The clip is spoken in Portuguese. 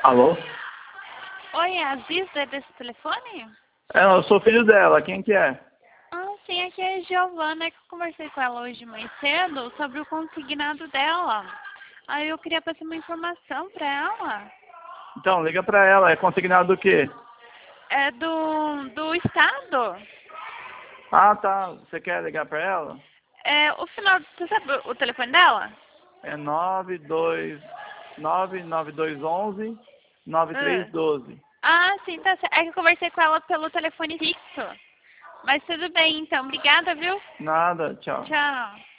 Alô? Oi, é a Ziza desse telefone? Eu sou filho dela, quem que é? Ah, sim, aqui é a Giovana, que eu conversei com ela hoje mais cedo sobre o consignado dela. Aí eu queria passar uma informação pra ela. Então, liga pra ela, é consignado do quê? É do estado. Ah, tá, você quer ligar pra ela? É, o final, você sabe o telefone dela? É 99211 Ah, 9312. ah, sim, tá certo. É que eu conversei com ela pelo telefone fixo. Mas tudo bem, então. Obrigada, viu? Nada, tchau. Tchau.